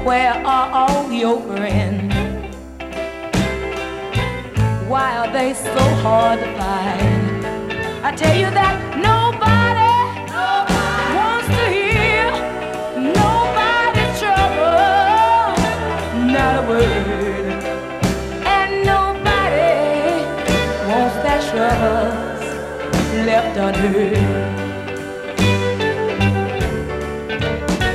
Where are all your friends? Why are they so hard to find? I tell you that nobody wants to hear nobody's trouble, not a word. And nobody wants their troubles left unheard.